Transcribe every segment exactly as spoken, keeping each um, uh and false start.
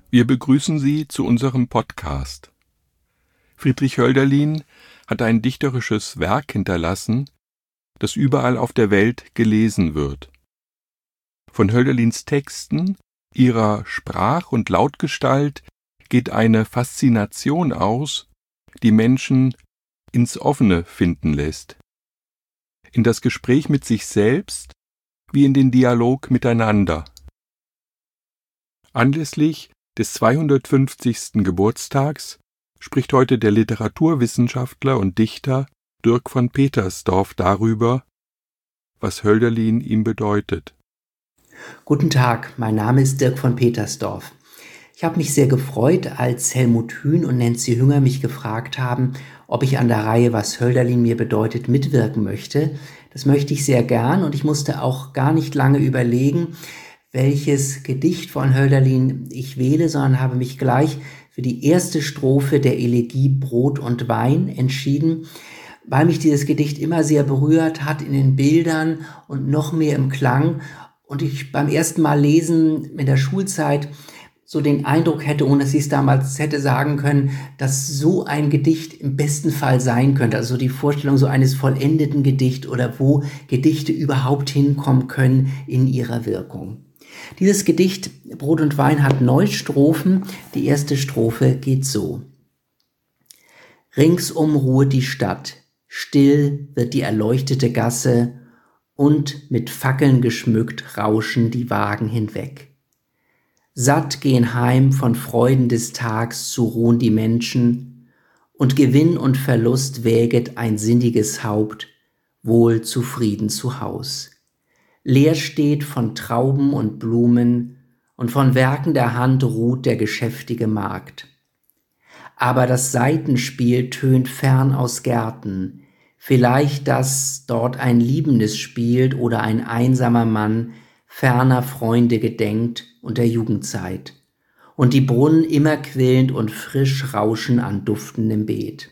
Wir begrüßen Sie zu unserem Podcast. Friedrich Hölderlin hat ein dichterisches Werk hinterlassen, das überall auf der Welt gelesen wird. Von Hölderlins Texten, ihrer Sprach- und Lautgestalt geht eine Faszination aus, die Menschen ins Offene finden lässt. In das Gespräch mit sich selbst wie in den Dialog miteinander. Anlässlich des zweihundertfünfzigsten Geburtstags spricht heute der Literaturwissenschaftler und Dichter Dirk von Petersdorf darüber, was Hölderlin ihm bedeutet. Guten Tag, mein Name ist Dirk von Petersdorf. Ich habe mich sehr gefreut, als Helmut Hühn und Nancy Hünger mich gefragt haben, ob ich an der Reihe Was Hölderlin mir bedeutet mitwirken möchte. Das möchte ich sehr gern und ich musste auch gar nicht lange überlegen, welches Gedicht von Hölderlin ich wähle, sondern habe mich gleich für die erste Strophe der Elegie Brot und Wein entschieden, weil mich dieses Gedicht immer sehr berührt hat in den Bildern und noch mehr im Klang und ich beim ersten Mal lesen in der Schulzeit so den Eindruck hätte, ohne dass ich es damals hätte sagen können, dass so ein Gedicht im besten Fall sein könnte. Also die Vorstellung so eines vollendeten Gedichts oder wo Gedichte überhaupt hinkommen können in ihrer Wirkung. Dieses Gedicht Brot und Wein hat neun Strophen. Die erste Strophe geht so. Ringsum ruht die Stadt, still wird die erleuchtete Gasse und mit Fackeln geschmückt rauschen die Wagen hinweg. Satt gehen heim von Freuden des Tags zu ruhen die Menschen und Gewinn und Verlust wäget ein sinniges Haupt wohl zufrieden zu Haus. Leer steht von Trauben und Blumen und von Werken der Hand ruht der geschäftige Markt. Aber das Saitenspiel tönt fern aus Gärten, vielleicht dass dort ein Liebendes spielt oder ein einsamer Mann ferner Freunde gedenkt und der Jugendzeit und die Brunnen immer quillend und frisch rauschen an duftendem Beet.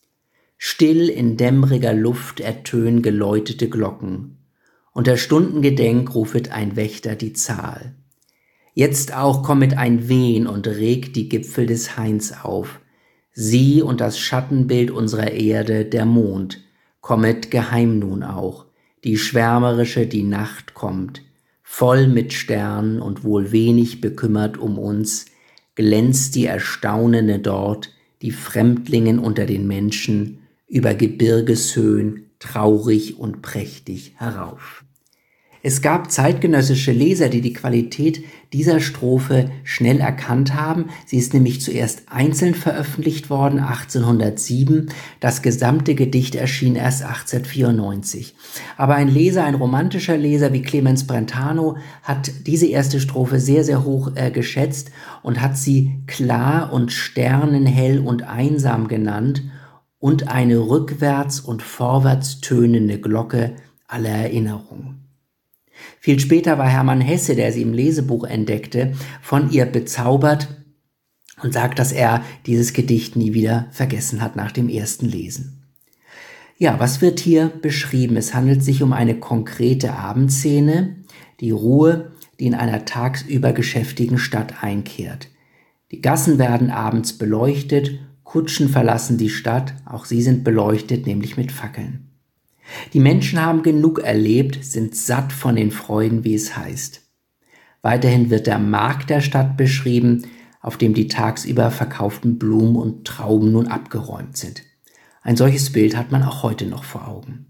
Still in dämmriger Luft ertönen geläutete Glocken und der Stunden Gedenk rufet ein Wächter die Zahl. Jetzt auch kommet ein Wehen und regt die Gipfel des Hains auf. Sie und das Schattenbild unserer Erde, der Mond, kommet geheim nun auch. Die schwärmerische, die Nacht kommt, voll mit Sternen und wohl wenig bekümmert um uns, glänzt die Erstaunende dort, die Fremdlingen unter den Menschen, über Gebirgeshöhen, traurig und prächtig herauf. Es gab zeitgenössische Leser, die die Qualität dieser Strophe schnell erkannt haben. Sie ist nämlich zuerst einzeln veröffentlicht worden, achtzehnhundertsieben. Das gesamte Gedicht erschien erst achtzehnhundertvierundneunzig. Aber ein Leser, ein romantischer Leser wie Clemens Brentano hat diese erste Strophe sehr, sehr hoch äh, geschätzt und hat sie klar und sternenhell und einsam genannt und eine rückwärts und vorwärts tönende Glocke aller Erinnerung. Viel später war Hermann Hesse, der sie im Lesebuch entdeckte, von ihr bezaubert und sagt, dass er dieses Gedicht nie wieder vergessen hat nach dem ersten Lesen. Ja, was wird hier beschrieben? Es handelt sich um eine konkrete Abendszene, die Ruhe, die in einer tagsüber geschäftigen Stadt einkehrt. Die Gassen werden abends beleuchtet, Kutschen verlassen die Stadt, auch sie sind beleuchtet, nämlich mit Fackeln. Die Menschen haben genug erlebt, sind satt von den Freuden, wie es heißt. Weiterhin wird der Markt der Stadt beschrieben, auf dem die tagsüber verkauften Blumen und Trauben nun abgeräumt sind. Ein solches Bild hat man auch heute noch vor Augen.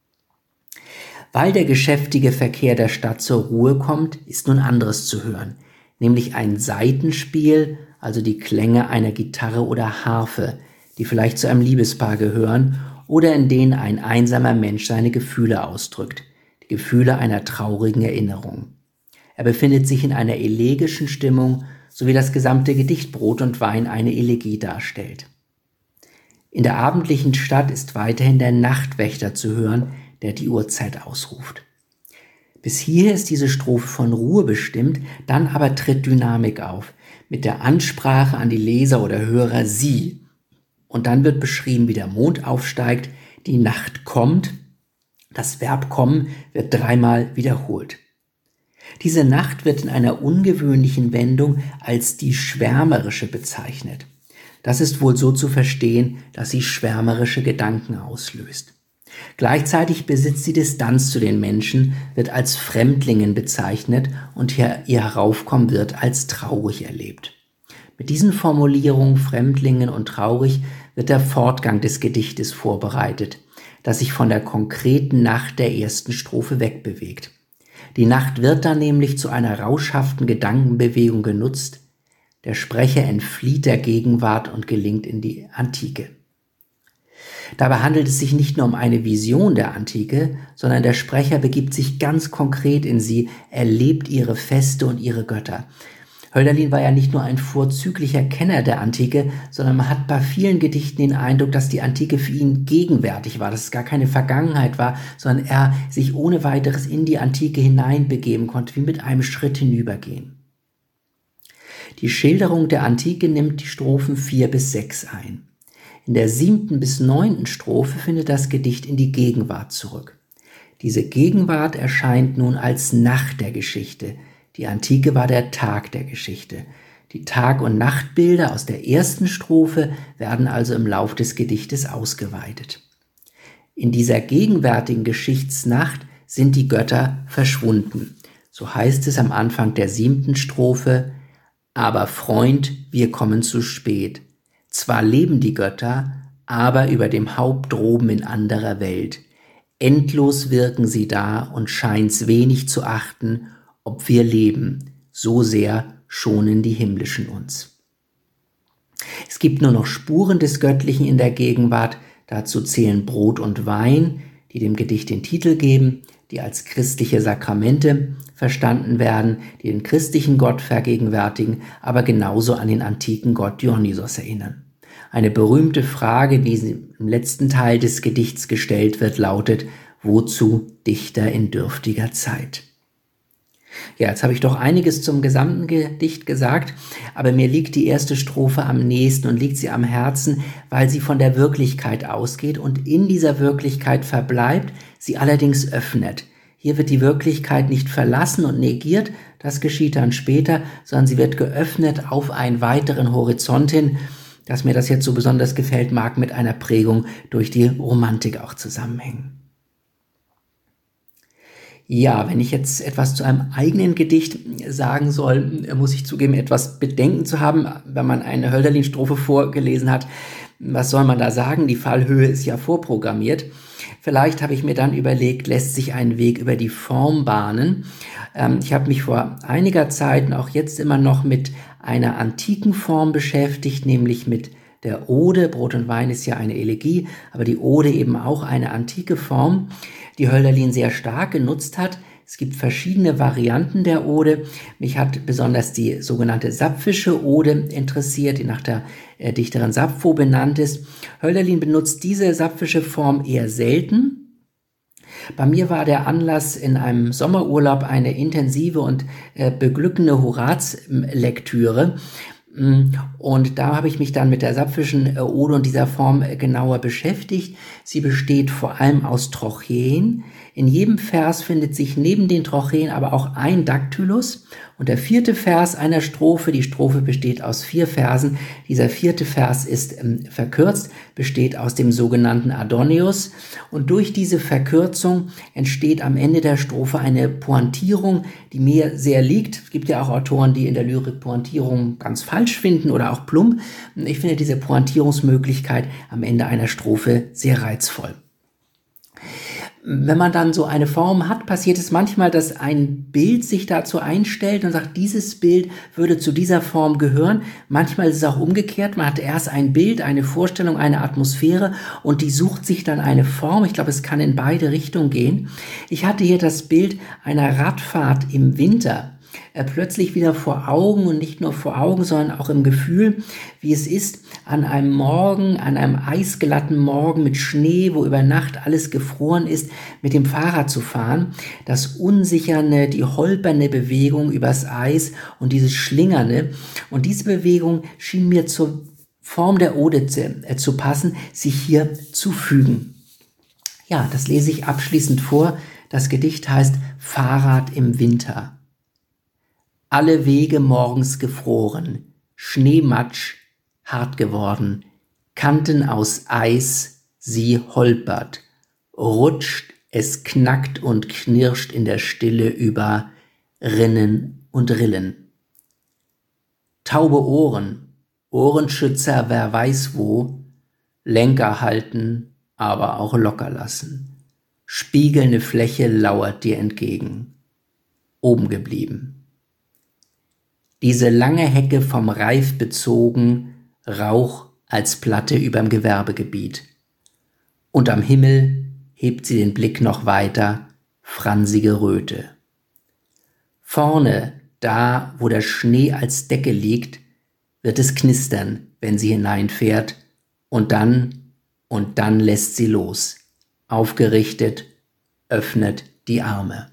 Weil der geschäftige Verkehr der Stadt zur Ruhe kommt, ist nun anderes zu hören, nämlich ein Saitenspiel, also die Klänge einer Gitarre oder Harfe, die vielleicht zu einem Liebespaar gehören oder in denen ein einsamer Mensch seine Gefühle ausdrückt, die Gefühle einer traurigen Erinnerung. Er befindet sich in einer elegischen Stimmung, so wie das gesamte Gedicht Brot und Wein eine Elegie darstellt. In der abendlichen Stadt ist weiterhin der Nachtwächter zu hören, der die Uhrzeit ausruft. Bis hier ist diese Strophe von Ruhe bestimmt, dann aber tritt Dynamik auf, mit der Ansprache an die Leser oder Hörer Sie. Und dann wird beschrieben, wie der Mond aufsteigt, die Nacht kommt. Das Verb kommen wird dreimal wiederholt. Diese Nacht wird in einer ungewöhnlichen Wendung als die schwärmerische bezeichnet. Das ist wohl so zu verstehen, dass sie schwärmerische Gedanken auslöst. Gleichzeitig besitzt sie Distanz zu den Menschen, wird als Fremdlingen bezeichnet und ihr Heraufkommen wird als traurig erlebt. Mit diesen Formulierungen Fremdlingen und traurig wird der Fortgang des Gedichtes vorbereitet, das sich von der konkreten Nacht der ersten Strophe wegbewegt. Die Nacht wird dann nämlich zu einer rauschhaften Gedankenbewegung genutzt. Der Sprecher entflieht der Gegenwart und gelingt in die Antike. Dabei handelt es sich nicht nur um eine Vision der Antike, sondern der Sprecher begibt sich ganz konkret in sie, erlebt ihre Feste und ihre Götter. Hölderlin war ja nicht nur ein vorzüglicher Kenner der Antike, sondern man hat bei vielen Gedichten den Eindruck, dass die Antike für ihn gegenwärtig war, dass es gar keine Vergangenheit war, sondern er sich ohne weiteres in die Antike hineinbegeben konnte, wie mit einem Schritt hinübergehen. Die Schilderung der Antike nimmt die Strophen vier bis sechs ein. In der siebten bis neunten Strophe findet das Gedicht in die Gegenwart zurück. Diese Gegenwart erscheint nun als Nacht der Geschichte. Die Antike war der Tag der Geschichte. Die Tag- und Nachtbilder aus der ersten Strophe werden also im Lauf des Gedichtes ausgeweitet. In dieser gegenwärtigen Geschichtsnacht sind die Götter verschwunden. So heißt es am Anfang der siebten Strophe: Aber Freund, wir kommen zu spät. Zwar leben die Götter, aber über dem Haupt droben in anderer Welt. Endlos wirken sie da und scheint's wenig zu achten, ob wir leben, so sehr schonen die Himmlischen uns. Es gibt nur noch Spuren des Göttlichen in der Gegenwart, dazu zählen Brot und Wein, die dem Gedicht den Titel geben, die als christliche Sakramente verstanden werden, die den christlichen Gott vergegenwärtigen, aber genauso an den antiken Gott Dionysos erinnern. Eine berühmte Frage, die im letzten Teil des Gedichts gestellt wird, lautet: Wozu Dichter in dürftiger Zeit? Ja, jetzt habe ich doch einiges zum gesamten Gedicht gesagt, aber mir liegt die erste Strophe am nächsten und liegt sie am Herzen, weil sie von der Wirklichkeit ausgeht und in dieser Wirklichkeit verbleibt, sie allerdings öffnet. Hier wird die Wirklichkeit nicht verlassen und negiert, das geschieht dann später, sondern sie wird geöffnet auf einen weiteren Horizont hin. Dass mir das jetzt so besonders gefällt, mag mit einer Prägung durch die Romantik auch zusammenhängen. Ja, wenn ich jetzt etwas zu einem eigenen Gedicht sagen soll, muss ich zugeben, etwas Bedenken zu haben, wenn man eine Hölderlin-Strophe vorgelesen hat. Was soll man da sagen? Die Fallhöhe ist ja vorprogrammiert. Vielleicht habe ich mir dann überlegt, lässt sich ein Weg über die Form bahnen. Ähm, ich habe mich vor einiger Zeit und auch jetzt immer noch mit einer antiken Form beschäftigt, nämlich mit der Ode. Brot und Wein ist ja eine Elegie, aber die Ode eben auch eine antike Form, die Hölderlin sehr stark genutzt hat. Es gibt verschiedene Varianten der Ode. Mich hat besonders die sogenannte Sapphische Ode interessiert, die nach der äh, Dichterin Sappho benannt ist. Hölderlin benutzt diese sapphische Form eher selten. Bei mir war der Anlass in einem Sommerurlaub eine intensive und äh, beglückende Horaz-Lektüre. Und da habe ich mich dann mit der sapphischen Ode und dieser Form genauer beschäftigt. Sie besteht vor allem aus Trocheen. In jedem Vers findet sich neben den Trocheen aber auch ein Daktylus. Und der vierte Vers einer Strophe, die Strophe besteht aus vier Versen. Dieser vierte Vers ist ähm, verkürzt, besteht aus dem sogenannten Adonius. Und durch diese Verkürzung entsteht am Ende der Strophe eine Pointierung, die mir sehr liegt. Es gibt ja auch Autoren, die in der Lyrik Pointierung ganz falsch finden oder auch plump. Ich finde diese Pointierungsmöglichkeit am Ende einer Strophe sehr reizvoll. Wenn man dann so eine Form hat, passiert es manchmal, dass ein Bild sich dazu einstellt und sagt, dieses Bild würde zu dieser Form gehören. Manchmal ist es auch umgekehrt. Man hat erst ein Bild, eine Vorstellung, eine Atmosphäre und die sucht sich dann eine Form. Ich glaube, es kann in beide Richtungen gehen. Ich hatte hier das Bild einer Radfahrt im Winter äh, plötzlich wieder vor Augen und nicht nur vor Augen, sondern auch im Gefühl, wie es ist, an einem Morgen, an einem eisglatten Morgen mit Schnee, wo über Nacht alles gefroren ist, mit dem Fahrrad zu fahren. Das unsicherne, die holpernde Bewegung übers Eis und dieses Schlingernde. Und diese Bewegung schien mir zur Form der Ode zu, äh, zu passen, sich hier zu fügen. Ja, das lese ich abschließend vor. Das Gedicht heißt Fahrrad im Winter. Alle Wege morgens gefroren, Schneematsch, hart geworden, Kanten aus Eis, sie holpert, rutscht, es knackt und knirscht in der Stille über Rinnen und Rillen. Taube Ohren, Ohrenschützer wer weiß wo, Lenker halten, aber auch locker lassen. Spiegelnde Fläche lauert dir entgegen. Oben geblieben. Diese lange Hecke vom Reif bezogen, Rauch als Platte überm Gewerbegebiet. Und am Himmel hebt sie den Blick noch weiter, fransige Röte. Vorne, da wo der Schnee als Decke liegt, wird es knistern, wenn sie hineinfährt, und dann, und dann lässt sie los, aufgerichtet, öffnet die Arme.